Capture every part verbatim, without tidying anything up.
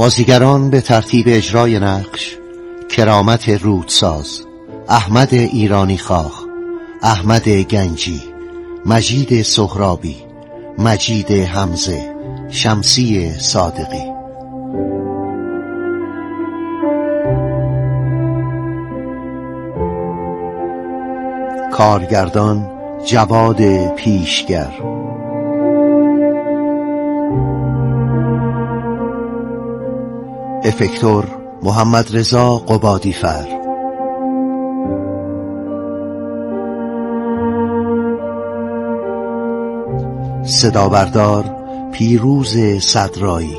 بازیگران به ترتیب اجرای نقش: کرامت رودساز، احمد ایرانی خاخ، احمد گنجی، مجید سهرابی، مجید حمزه، شمسی صادقی. کارگردان جواد پیشگر. افکتور محمد رضا قبادیفر. صدابردار پیروز صدرایی.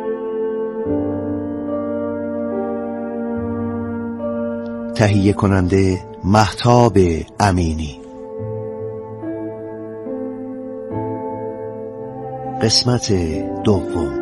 تهیه کننده مهتاب امینی. قسمت دوم.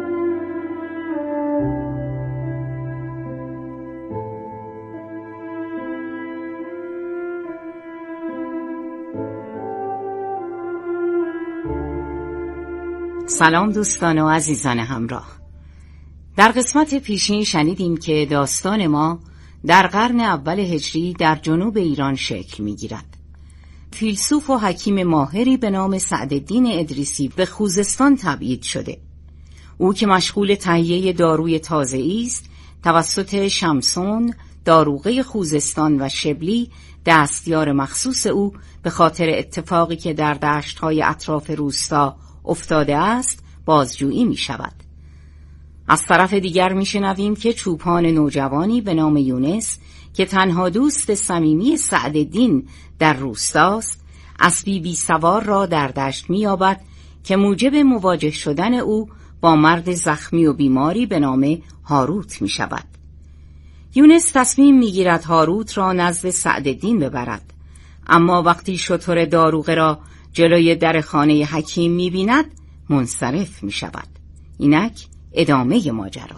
سلام دوستان و عزیزان همراه. در قسمت پیشین شنیدیم که داستان ما در قرن اول هجری در جنوب ایران شکل می‌گیرد. فیلسوف و حکیم ماهری به نام سعدالدین ادریسی به خوزستان تبعید شده. او که مشغول تهیه داروی تازه‌ای است، توسط شمسون داروغه خوزستان و شبلی دستیار مخصوص او به خاطر اتفاقی که در دشت‌های اطراف روستا افتاده است بازجویی می شود. از طرف دیگر می شنویم که چوپان نوجوانی به نام یونس که تنها دوست صمیمی سعدالدین در روستاست، اسبی بی سوار را در دشت می یابد که موجب مواجه شدن او با مرد زخمی و بیماری به نام هاروت می شود. یونس تصمیم می گیرد هاروت را نزد سعدالدین ببرد، اما وقتی شتر داروغه را جلوی در خانه حکیم می بیند منصرف می شود. اینک ادامه ماجرا.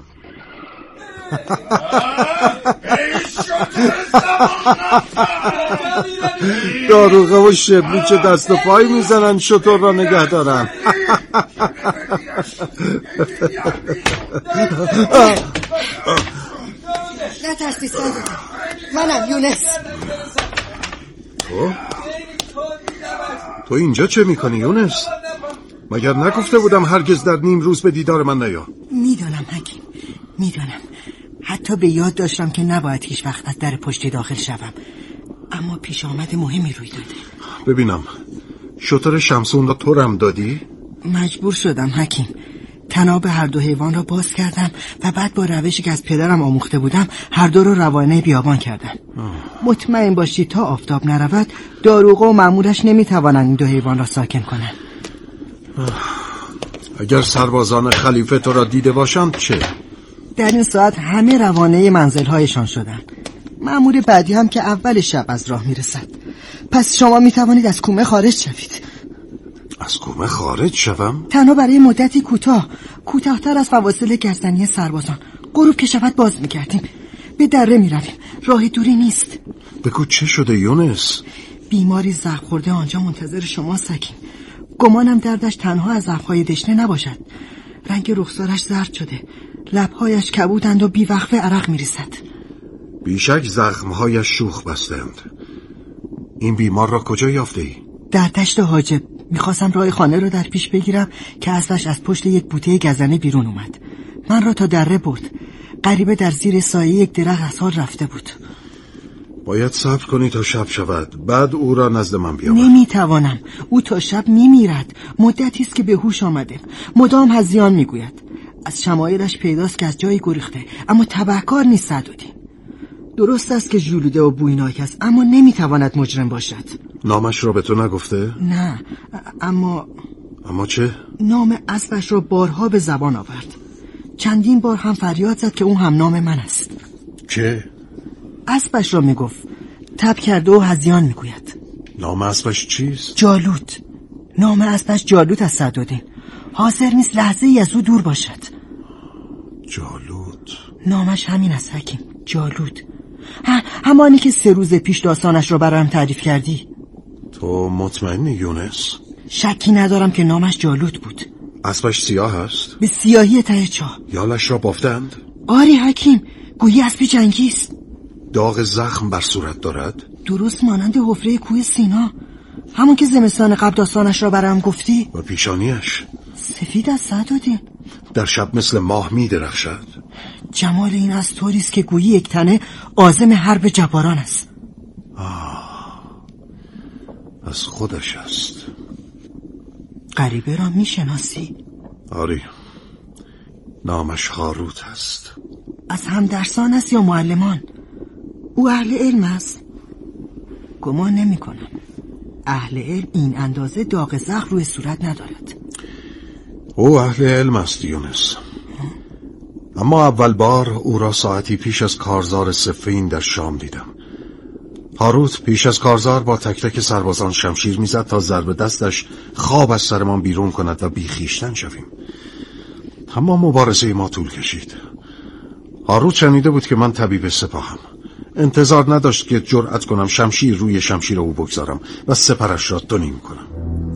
داروغه و شبلی چه دست و پایی میزنن شتر را نگه دارن. نترسید سعدالدین، منم یونس. تو؟ تو اینجا چه میکنی یونس؟ مگر نگفته بودم هرگز در نیم روز به دیدار من نیا؟ میدانم حکیم، میدانم. حتی به یاد داشتم که نباید هیچ وقت از در پشتی داخل شوم، اما پیش آمد مهمی روی داده. ببینم، شتر شمسون را تو رم دادی؟ مجبور شدم حکیم. تناب هر دو حیوان را باز کردم و بعد با روشی که از پدرم آموخته بودم هر دو را روانه بیابان کردم. آه. مطمئن باشی تا آفتاب نرود داروغه و مأمورش نمیتوانند این دو حیوان را ساکن کنند. اگر سربازان خلیفه تو را دیده باشند چه؟ در این ساعت همه روانه منزلهایشان شدند. مأمور بعدی هم که اول شب از راه میرسد. پس شما میتوانید از کومه خارج شوید. از کومه خارج شوم؟ تنها برای مدتی کوتاه، کوتاه‌تر از فواصل گردنی سربازان. غروب که شود باز میکردیم. به دره میرویم، راه دوری نیست. بگو چه شده یونس؟ بیماری زخم خورده آنجا منتظر شماست حکیم. گمانم دردش تنها از زخم‌های دشنه نباشد. رنگ رخسارش زرد شده، لب‌هایش کبودند و بیوقفه عرق میریزد. بیشک زخم‌هایش شوخ بستند. این بیمار را کجا یافته‌ای؟ در دشت حاجب. میخواستم راه خانه را در پیش بگیرم که اسبش از پشت یک بوته گزنه بیرون اومد. من را تا دره برد. غریبه در زیر سایه یک درخت از حال رفته بود. باید صبر کنی تا شب شود، بعد او را نزد من بیاور. نمیتوانم، او تا شب میمیرد. مدتی است که به هوش آمده، مدام هذیان میگوید. از شمایلش پیداست که از جایی گریخته، اما تبهکار نیست سعدالدین. درست است که ژولیده و بویناک است، اما نمیتواند مجرم باشد. نامش را به تو نگفته؟ نه، اما اما چه؟ نام اسبش را بارها به زبان آورد. چندین بار هم فریاد زد که اون هم نام من است. چه؟ اسبش را میگفت، تب کرده و هذیان میگوید. نام اسبش چیست؟ جالوت. نام اسبش جالوت از سعدالدین. حاضر نیست لحظه ای از او دور باشد. جالوت. نامش همین است حکیم، جالوت. همانی که سه روز پیش داستانش رو برایم تعریف کردی. تو مطمئنی یونس؟ شکی ندارم که نامش جالوت بود. اسبش سیاه است؟ به سیاهی ته چاه. یالش را بافتند؟ آری حکیم، گویی اسب جنگی است. داغ زخم بر صورت دارد؟ درست مانند حفره کوه سینا، همون که زمستان قبل داستانش را برام گفتی. و پیشانیش سفید از سعدالدین، در شب مثل ماه می درخشد. جمال این از طوریست که گویی یک تنه عازم حرب جباران است. آه، از خودش است. غریبه را می شناسی؟ آری، نامش هاروت است. از همدرسان است یا معلمان؟ او اهل علم است؟ گمان نمی کنم. اهل علم این اندازه داغ زخم روی صورت ندارد. او اهل علم است یونس، اما اول بار او را ساعتی پیش از کارزار صفین در شام دیدم. هاروت پیش از کارزار با تک تک سربازان شمشیر میزد تا ضرب دستش خواب از سرمان بیرون کند و بیخیشتن شویم. اما مبارزه ما طول کشید. هاروت شنیده بود که من طبیب سپاهم. انتظار نداشت که جرأت کنم شمشیر روی شمشیر او بگذارم و سپرش را دو نیم کنم.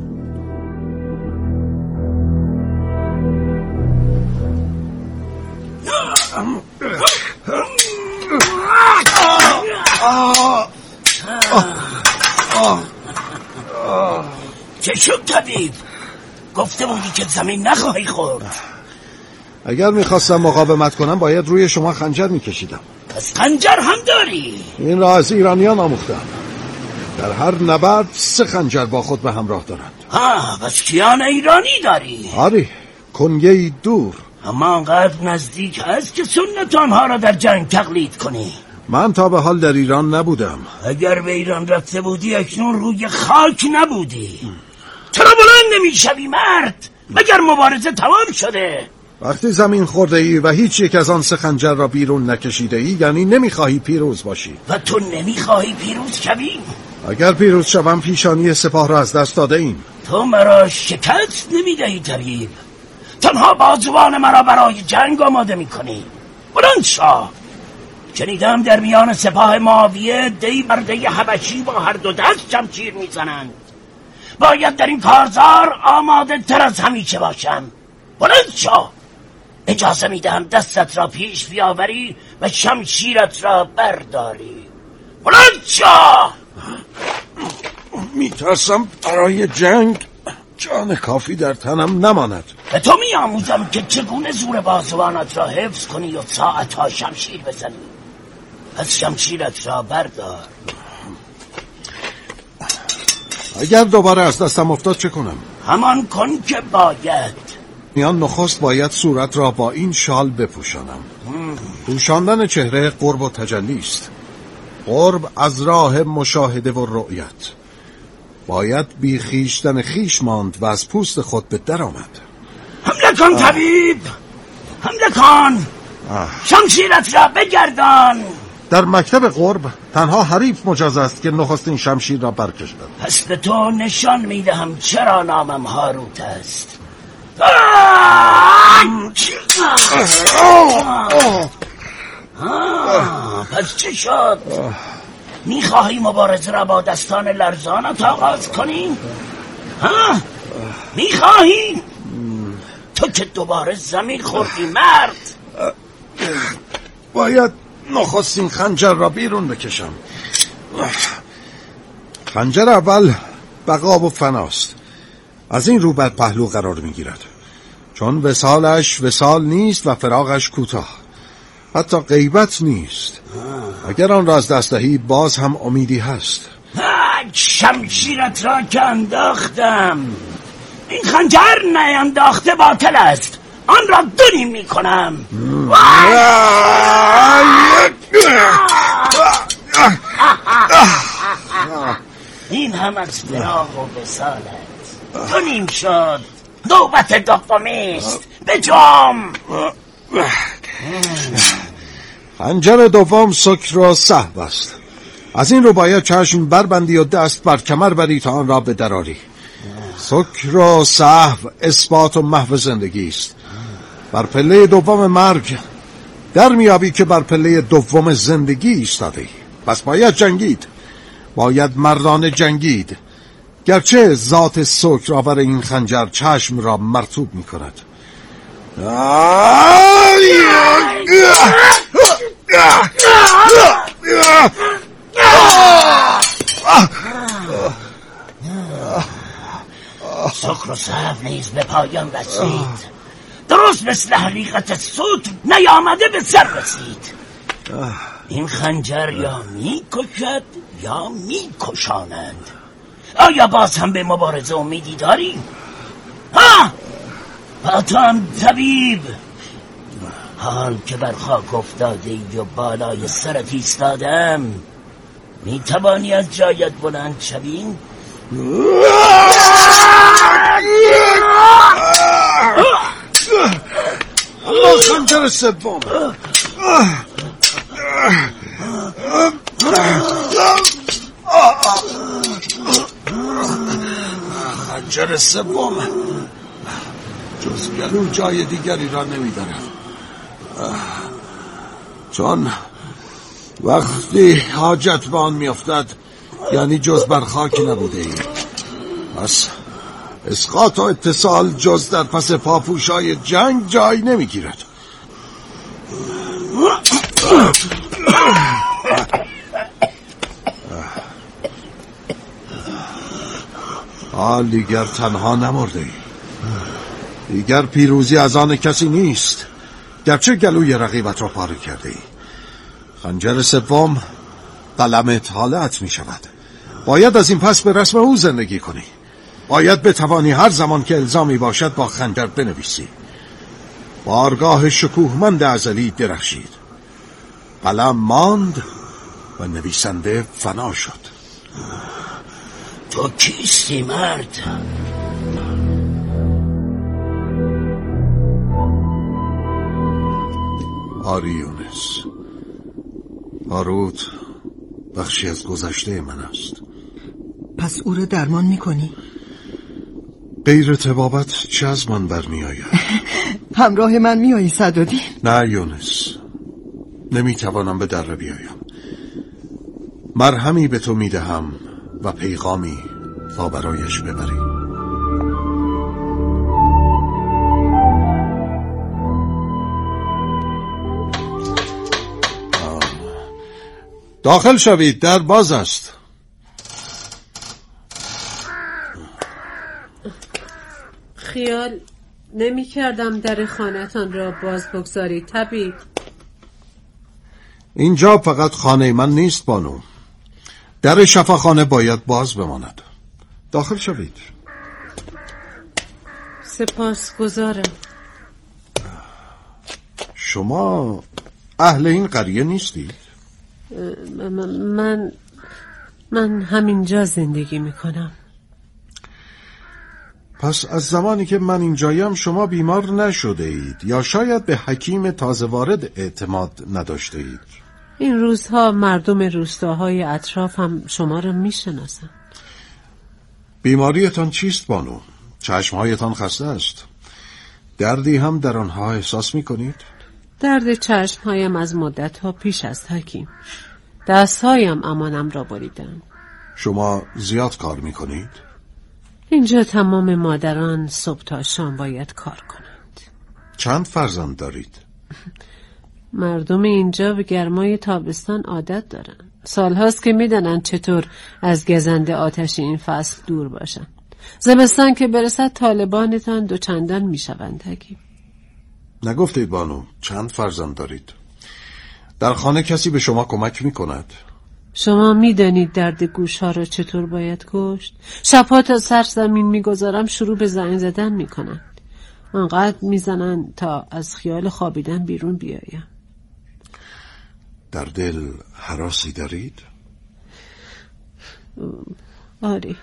چه شد طبیب؟ گفته بودی که زمین نخواهی خورد. اگر میخواستم مقاومت کنم باید روی شما خنجر میکشیدم. پس خنجر هم داری؟ این را از ایرانیان آموختم. در هر نبرد سه خنجر با خود به همراه دارند. ها، پس کیان ایرانی داری؟ آری، کنگه‌ای دور. اما انقدر نزدیک هست که سنت آنها را در جنگ تقلید کنی. من تا به حال در ایران نبودم. اگر به ایران رفته بودی اکنون روی خاک نبودی. چرا بلند نمیشوی مرد؟ مگر مبارزه تمام شده؟ وقتی زمین خورده ای و هیچ یک از آن سه خنجر را بیرون نکشیده ای یعنی نمیخواهی پیروز باشی. و تو نمیخواهی پیروز شوی؟ اگر پیروز شوم پیشانی سپاه را از دست داده ایم. تو مرا شکست نمیدهی طبیب، تنها بازوان مرا برای جنگ آماده میکنی. بلند شو. شنیدم در میان سپاه معاویه دی برده حبشی با هر دو دست شمشیر میزنند. باید در این کارزار آماده تر از همیشه باشم. بلند شو. اجازه میدهم دستت را پیش بیاوری و شمشیرت را برداری. بلند شو. میترسم برای جنگ جان کافی در تنم نماند. به تو میآموزم که چگونه زور بازوانت را حفظ کنی و ساعتها شمشیر بزنی. از شمشیرت را بردار. اگر دوباره از دستم افتاد چه کنم؟ همان کن که باید. میان نخست باید صورت را با این شال بپوشانم. پوشاندن چهره قرب و تجلی است. قرب از راه مشاهده و رؤیت. باید بی خیشتن خیش ماند و از پوست خود به در آمد. حمله کن طبیب، حمله کن. شمشیرت را بگردان. در مکتب قرب تنها حریف مجاز است که نخستین شمشیر را برکشد. پس به تو نشان میدهم چرا نامم هاروت است. پس چه شد؟ میخواهی مبارزه را با دستان لرزانت آغاز کنی؟ ها؟ میخواهی؟ تو که دوباره زمین خوردی مرد. باید نخستین خنجر را بیرون بکشم. خنجر اول بقا و فناست. از این رو بر پهلو قرار میگیرد، چون وصالش وصال نیست و فراغش کوتاه. حتی غیبت نیست. اگر آن را از دست دهی باز هم امیدی هست. شمشیرت را که انداختم. این خنجر نینداخته باطل است. آن را دو نیم میکنم. این هم از فراق و وصالت. دو نیم شد. نوبت دومیست. بجام. خنجر دوم سکر و صحو است. از این رو باید چشم بربندی و دست بر کمر بری تا آن را بدراری. سکر و صحو اثبات و محو زندگی است. بر پله دوم مرگ در میابی که بر پله دوم زندگی ایستادی. پس باید جنگید. باید مردانه جنگید. گرچه ذات سکر آور این خنجر چشم را مرطوب می کند. سکر و صف نیز به پایان رسید. درست مثل حقیقت سوت نیامده به سر رسید. این خنجر یا می کشد یا می کشانند. آیا باز هم به مبارزه امیدی داری؟ ها؟ با تو هم طبیب، حال که بر خاک افتاده ای و بالای سرت ایستادم، می توانی از جایت بلند شوی؟ اما خنجر سوم. خنجر سوم جز گلو جای دیگری را نمیدارم، چون وقتی حاجت به آن میافتد یعنی جز بر خاک نبوده ای. پس اسقاط و اتصال جز در پس پاپوشای جنگ جای نمیگیرد. حال دیگر تنها نمرده ای. دیگر پیروزی از آن کسی نیست، گرچه گلوی رقیبت را پاره کرده ای. خنجر سوم قلم طالعت می شود. باید از این پس به رسم او زندگی کنی. باید بتوانی هر زمان که الزامی باشد با خنجر بنویسی. بارگاه شکوهمند ازلی درخشید، قلم ماند و نویسنده فنا شد. تو کیستی مرد؟ آری یونس، هاروت بخشی از گذشته من است. پس او را درمان میکنی؟ غیر طبابت چه از من برمی آید؟ همراه من میایی سعدالدین؟ نه یونس، نمیتوانم به در بیایم. مرهمی به تو میدهم و پیغامی تا برایش ببری. داخل شوید، در باز است. خیال نمی کردم در خانه‌تان را باز بگذارید طبیب. اینجا فقط خانه من نیست بانو، در شفاخانه باید باز بماند. داخل شوید. سپاس گزارم. شما اهل این قریه نیستید؟ من من همینجا زندگی میکنم. پس از زمانی که من اینجایم شما بیمار نشده اید یا شاید به حکیم تازه وارد اعتماد نداشته اید. این روزها مردم روستاهای اطراف هم شما را میشناسن. بیماریتان چیست بانو؟ چشمهایتان خسته است. دردی هم در آنها احساس میکنید؟ درد چشمهایم از مدتها پیش است حکیم. دستهایم امانم را بریدن. شما زیاد کار میکنید؟ اینجا تمام مادران صبح تا شام باید کار کنند. چند فرزند دارید؟ مردم اینجا به گرمای تابستان عادت دارن. سالهاست که میدانن چطور از گزنده آتش این فصل دور باشن. زمستان که برسد طالبانتان دوچندان میشوند حکیم. نگفتید بانو چند فرزند دارید؟ در خانه کسی به شما کمک میکند؟ شما میدانید درد گوش ها را چطور باید کشت؟ شبها تا سر زمین میگذارم شروع به زنگ زدن میکنند. انقدر میزنن تا از خیال خوابیدن بیرون بیایم. در دل هراسی دارید؟ آره.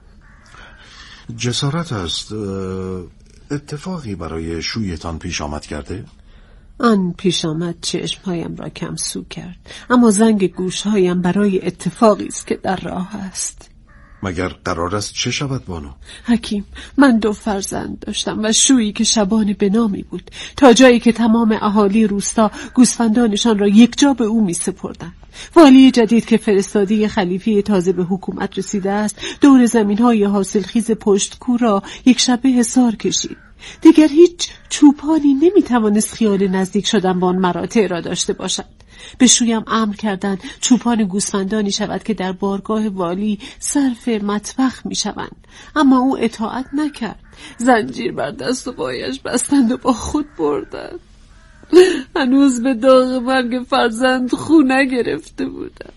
جسارت است. اتفاقی برای شویتان پیش آمد کرده؟ آن پیش آمد چشمهایم را کم سو کرد، اما زنگ گوشهایم برای اتفاقی است که در راه است. مگر قرار است چه شود بانو؟ حکیم، من دو فرزند داشتم و شویی که شبان به نامی بود، تا جایی که تمام اهالی روستا گوسفندانشان را یک جا به او می سپردند. والی جدید که فرستاده خلیفه تازه به حکومت رسیده است دور زمین‌های حاصلخیز پشت کو را یک شبه حصار کشید. دیگر هیچ چوپانی نمیتوانست خیال نزدیک شدن با آن مراتع را داشته باشد. به شویم امر کردند چوپان گوسفندانی شود که در بارگاه والی صرف مطبخ میشوند، اما او اطاعت نکرد. زنجیر بر دست و پایش بستند و با خود بردند. هنوز به داغ مرگ فرزند خو نگرفته بودم.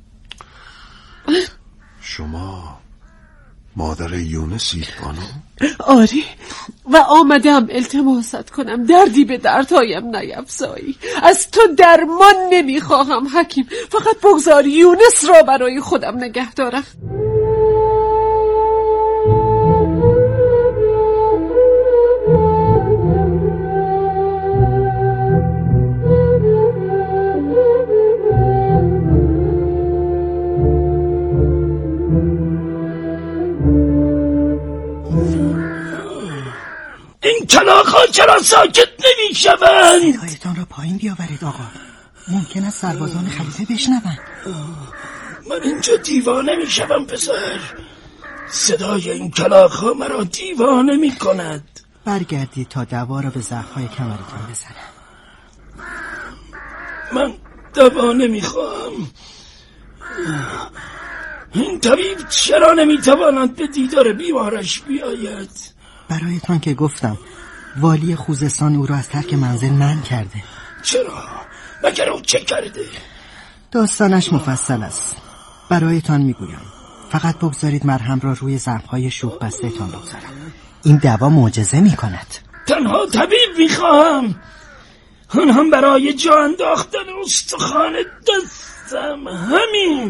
شما مادر یونسید بانو؟ آری، و آمدم التماست کنم دردی به دردهایم نیفزایی. از تو درمان نمیخواهم حکیم، فقط بگذار یونس را برای خودم نگه دارم. این کلاغ‌ها چرا ساکت نمی شوند؟ صدایتان را پایین بیاورید آقا، ممکن است سربازان خلیفه بشنوند. من اینجا دیوانه می شوم پسر. صدای این کلاغ‌ها مرا دیوانه می کند. برگردید تا دوا را به زخم‌های کمرتان بزنم. من دوا نمی خواهم. این طبیب چرا نمی تواند به دیدار بیمارش بیاید؟ برایتان که گفتم والی خوزستان او را از ترک منزل منع کرده. چرا؟ مگر او چه کرده؟ داستانش مفصل است، برایتان میگویم. فقط بگذارید مرهم را روی زخم‌های شوخ بسته تان بگذارم. این دوا معجزه میکند. تنها طبیب میخواهم، آن هم برای جا انداختن استخوان دستم. همین.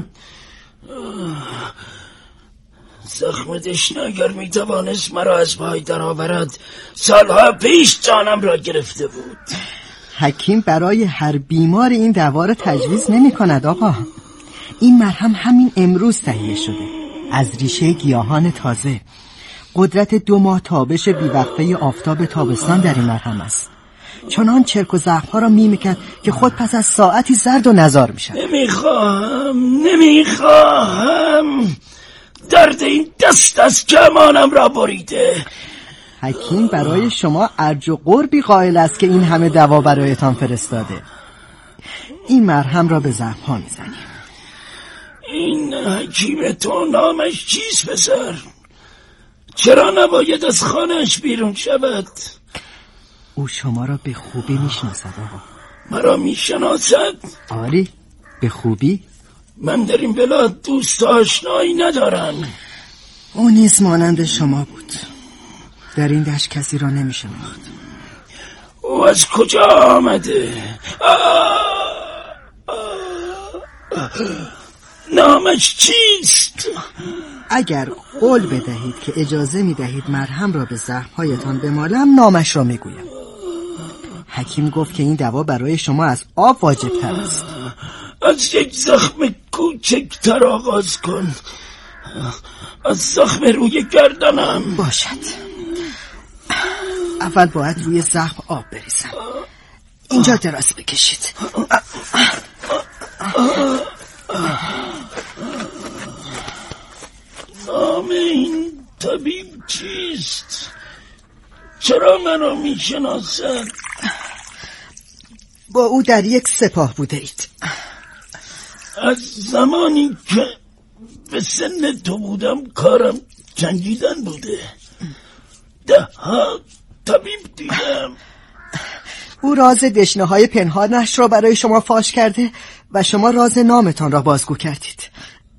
زخم دشنه اگر میتوانست مرا از پای درآورد، سالها پیش جانم را گرفته بود. حکیم برای هر بیمار این دوا را تجویز نمی کند آقا. این مرهم همین امروز تهیه شده از ریشه گیاهان تازه. قدرت دو ماه تابش بیوقفه آفتاب تابستان در این مرهم است. چنان چرک و زخم‌ها را می‌مکد که خود پس از ساعتی زرد و نزار می‌شد. نمیخواهم نمیخواهم درد این دست از کمانم را بریده. حکیم برای شما ارج و قربی قائل است که این همه دوا برایتان فرستاده. این مرهم را به زخم‌ها می‌زنیم. این حکیم تو نامش چیست پسر؟ چرا نباید از خانه‌اش بیرون شود؟ او شما را به خوبی میشناسد آقا. مرا میشناسد؟ آری، به خوبی. من در این بلاد دوست آشنایی ندارم. او نیز مانند شما بود، در این دشت کسی را نمیشناخت. او از کجا آمده؟ آه آه نامش چیست؟ اگر قول بدهید که اجازه میدهید مرهم را به زخم‌هایتان بمالم، نامش را میگویم. حکیم گفت که این دوا برای شما از آب واجب تر است. از یک زخم کوچکتر آغاز کن، از زخم روی گردنم. باشد. اول باید روی زخم آب بریزم. اینجا دراز بکشید. نام این طبیب چیست؟ چرا منو میشناسد؟ با او در یک سپاه بوده اید. از زمانی که به سن تو بودم کارم جنگیدن بوده. ده ها طبیب دیدم. او راز دشنه های پنهانش را برای شما فاش کرده و شما راز نامتان را بازگو کردید.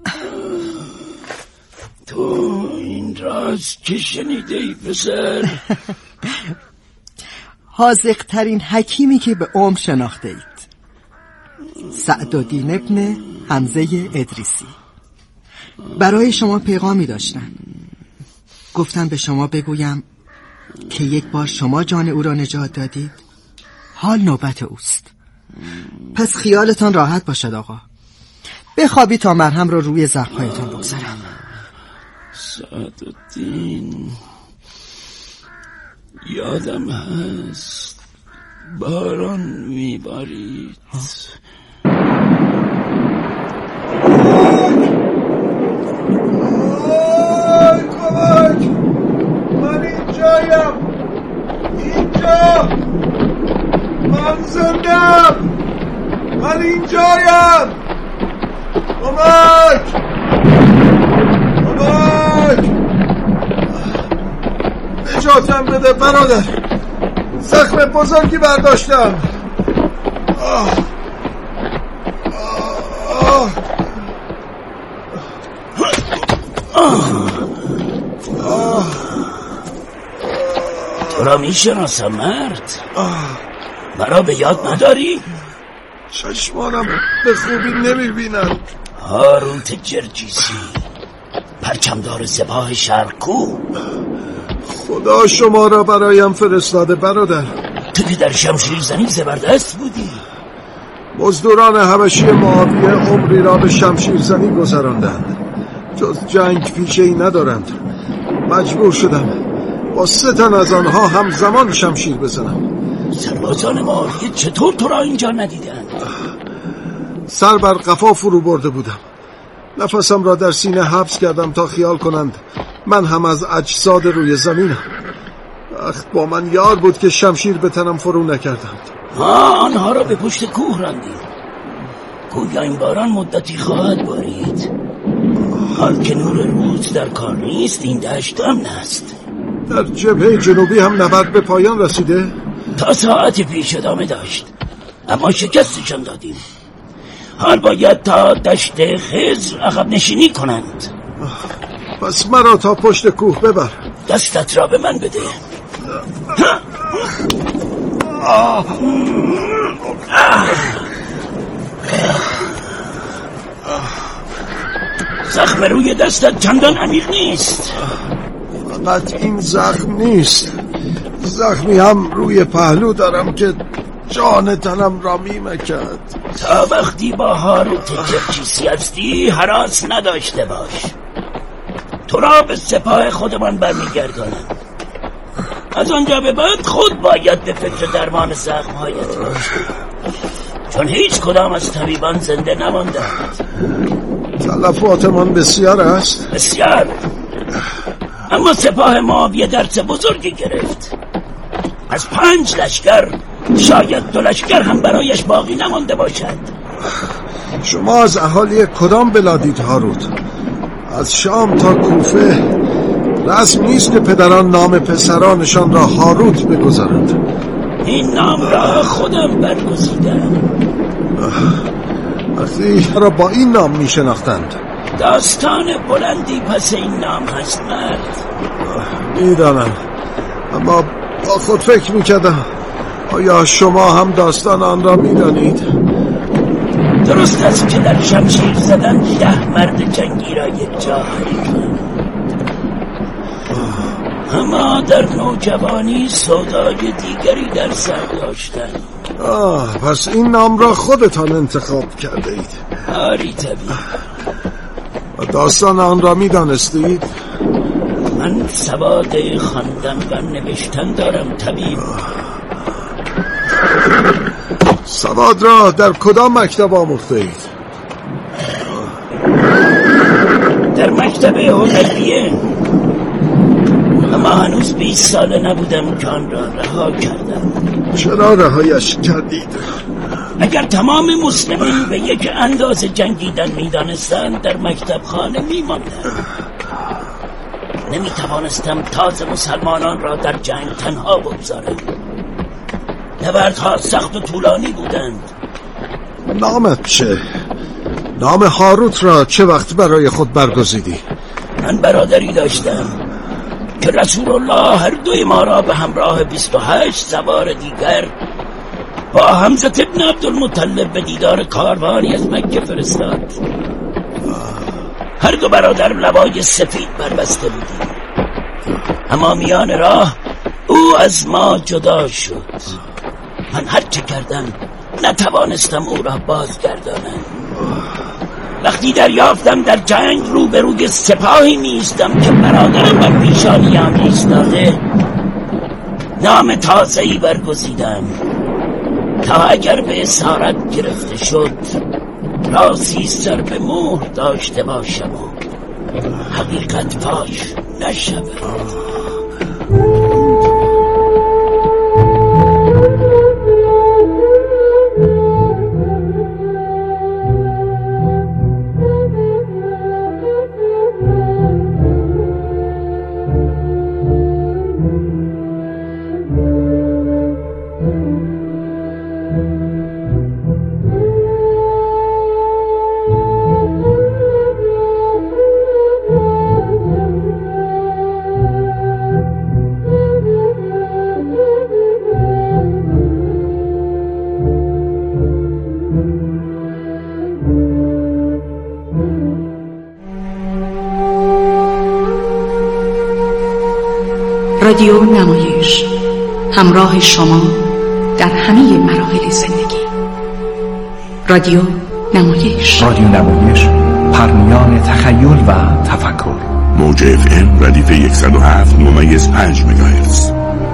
تو این راز که شنیده ای پسر؟ حاذق ترین حکیمی که به عمر شناخته اید، سعدالدین ابن حمزه ادریسی. برای شما پیغامی داشتن. گفتم به شما بگویم که یک بار شما جان او را نجات دادید، حال نوبت اوست. پس خیالتان راحت باشد آقا. بخوابی تا مرهم را روی زخم‌هایتان بگذارم. سعدالدین یادم هست، باران میبارید. کمک! من اینجایم، برادر اینجایم. کمک کمک نجاتم بده برادر، زخم بزرگی برداشتم. آه. آه. آه. آه. تو را میشناسم مرد، مرا به یاد نداری؟ چشمانم به خوبی نمیبینم. هاروت جرجیسی، پرچمدار سپاه شرکو. خدا شما را برایم فرستاده برادر. تو که در شمشیر زنی زبردست بودی. مزدوران حبشی معاویه عمری را به شمشیر زنی گذراندند، جز جنگ پیشه‌ای ندارند. مجبور شدم با سه تن از آنها همزمان شمشیر بزنم. سربازان معاویه چطور تو را اینجا ندیدند؟ سر بر قفا فرو برده بودم. نفسم را در سینه حبس کردم تا خیال کنند من هم از اجساد روی زمینم. وقت با من یار بود که شمشیر به تنم فرو نکردند. ها، آنها را به پشت کوه راندید. گویا این باران مدتی خواهد بارید. حال که نور روز در کار نیست، این دشت امن است. در جبهه جنوبی هم نبرد به پایان رسیده؟ تا ساعت پیش ادامه داشت، اما شکستشان دادیم. حال باید تا دشت خضر عقب نشینی کنند. پس مرا تا پشت کوه ببر. دستت را به من بده. زخم روی دستت چندان عمیق نیست. فقط این زخم نیست، زخمی هم روی پهلو دارم که جان تنم را میمکد. تا وقتی با هاروت جرجیسی هستی هراس نداشته باش. تو را به سپاه خودمان برمیگردانم. از آنجا به بعد خود باید به فکر درمان زخمهایت باشی، چون هیچ کدام از طبیبان زنده نماندند. تلفاتمان بسیار است. بسیار، اما سپاه معاویه درس بزرگی گرفت. از پنج لشکر شاید دو لشکر هم برایش باقی نمانده باشد. شما از اهالی کدام بلادید هاروت؟ از شام تا کوفه رسم نیست که پدران نام پسرانشان را هاروت بگذارند. این نام را خودم برگزیدم. وقتی را با این نام می شناختند. داستان بلندی پس این نام هست مرد. میدانم، اما با خود فکر می کردم آیا شما هم داستان آن را می دانید؟ درست است که در شمشیر زدن ده مرد جنگی را یک جا حریفند، اما در نوجوانی سودای دیگری در سر داشتن. آه، پس این نام را خودتان انتخاب کرده اید؟ آری طبیعی. و داستان آن را می دانستید؟ من سواد خواندن و نوشتن دارم طبیب. سواد را در کدام مکتب آموخته اید؟ در مکتب هنریه، اما هنوز بیست ساله نبودم که آن را رها کردم. چرا رهایش کردید؟ اگر تمام مسلمین به یک اندازه جنگیدن می دانستند در مکتب خانه می ماندند. نمی توانستم تازه مسلمانان را در جنگ تنها بگذارم. نبردها سخت و طولانی بودند. نامت چه؟ نام هاروت را چه وقت برای خود برگزیدی؟ من برادری داشتم که رسول الله هر دوی ما را به همراه بیست و هشت سوار دیگر با حمزه ابن عبدالمطلب به دیدار کاروانی از مکه فرستاد. هر دو برادر لوای سفید بربسته بودیم، اما میان راه او از ما جدا شد. من هر چه کردم نتوانستم او را بازگردانم. وقتی دریافتم در جنگ روبروی سپاهی میستم که برادرم بر پیشانیم ایستاده، نام تازه‌ای برگزیدم تا اگر به اسارت گرفته شد رازی سر به مهر داشته باشم و حقیقت فاش نشود. رادیو نمایش، همراه شما در همه مراحل زندگی. رادیو نمایش رادیو نمایش، پرمیان تخیل و تفکر. موج اف ام ردیف صد و هفت ممیز پنج مگاهرتز.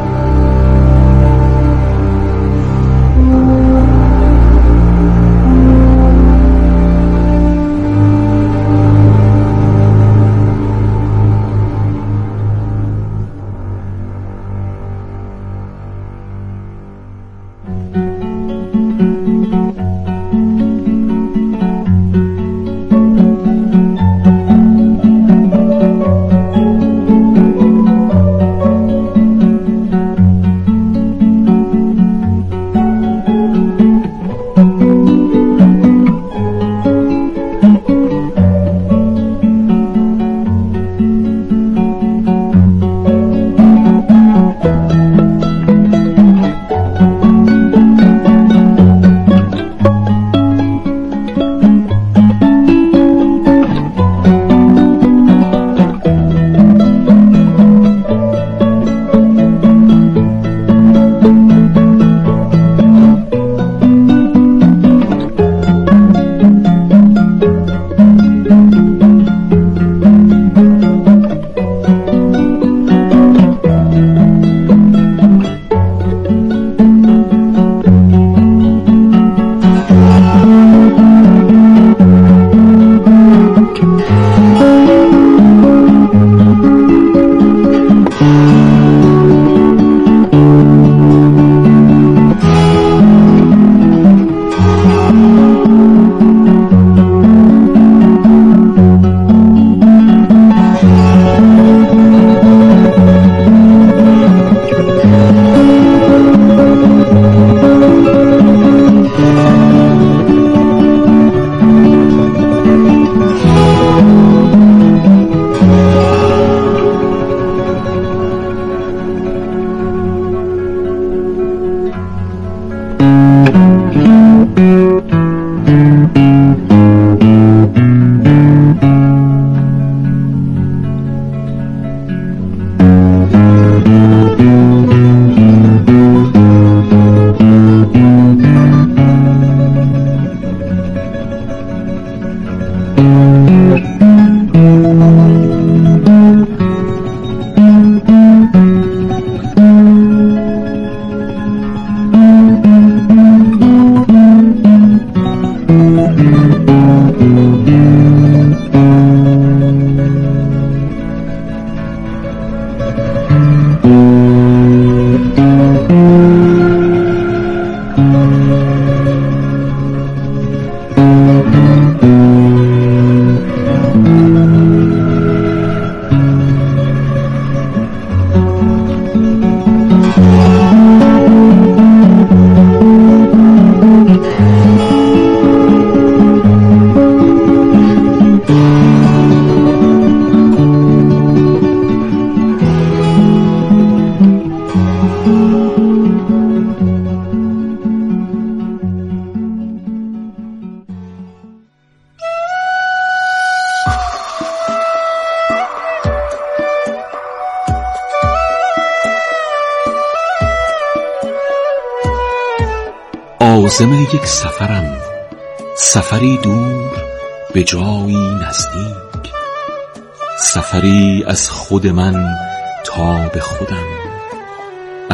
عازم یک سفرم، سفری دور به جایی نزدیک، سفری از خود من تا به خودم.